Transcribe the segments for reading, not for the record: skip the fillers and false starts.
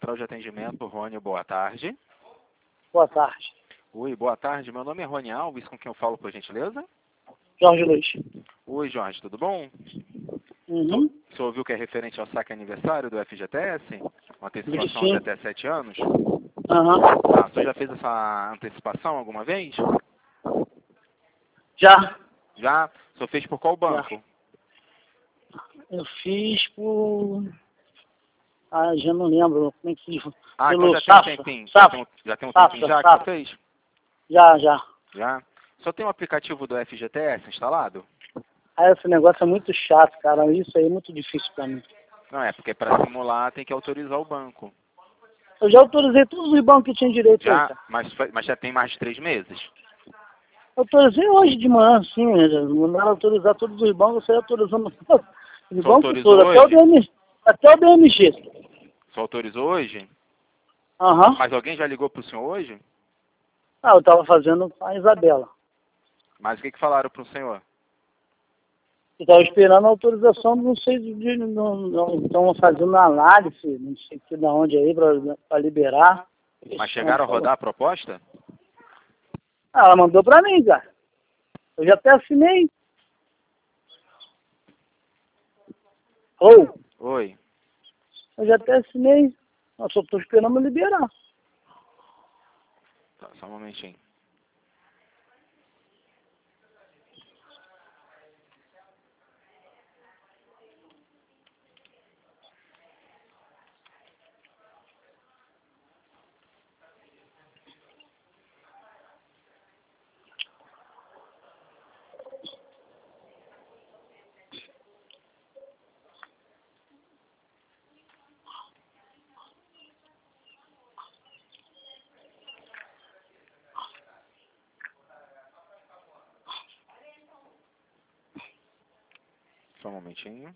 Central de Atendimento, Rony, boa tarde. Boa tarde. Oi, boa tarde. Meu nome é Rony Alves, com quem eu falo, por gentileza? Jorge Luiz. Oi, Jorge, tudo bom? Uhum. O senhor ouviu que é referente ao saque aniversário do FGTS? Uma antecipação Sim. de até 7 anos? Aham. Ah, o senhor já fez essa antecipação alguma vez? Já. Já? O senhor fez por qual banco? Eu fiz por... Ah, já não lembro. Como é que fiz? Ah, então Pelo já tem um Safra. tempinho. Safra. Já tem um Safra, tempinho já que Safra. você fez? Já. Já? O senhor tem o aplicativo do FGTS instalado? Ah, esse negócio é muito chato, cara. Isso aí é muito difícil pra mim. Não, é porque para simular tem que autorizar o banco. Eu já autorizei todos os bancos que tinham direito aí, Já? cara. Mas já tem mais de 3 meses? Autorizei hoje de manhã, sim. Mandaram autorizar todos os bancos, eu saí autorizando os bancos autorizou todos, hoje? até o BMG. O senhor autorizou hoje? Aham. Mas alguém já ligou para o senhor hoje? Ah, eu tava fazendo a Isabela. Mas o que falaram para o senhor? Eu estava esperando a autorização, não sei, estão fazendo análise, não sei que da onde aí, para liberar. Mas chegaram a rodar a proposta? Ah, ela mandou para mim, cara. Eu já até assinei. Oi. Eu já até assinei. Eu só estou esperando me liberar. Tá, só um momentinho. Só um momentinho.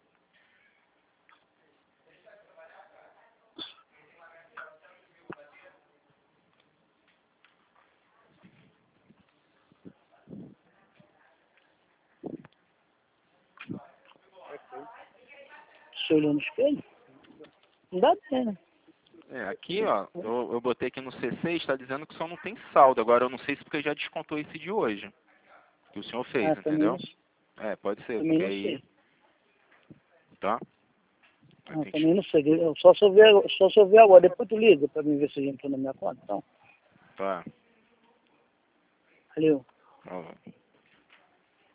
Você olhou no espelho? Não dá pena. É, aqui, ó, eu botei aqui no C6, está dizendo que o senhor não tem saldo. Agora eu não sei se porque já descontou esse de hoje. Que o senhor fez, Ah, também entendeu? não, É, pode ser, também porque não aí... sei. Tá? Aí Ah, tem também que... não sei. Só se eu ver agora. Depois tu liga para mim ver se já entrou na minha conta. Então, Tá. valeu. Ó.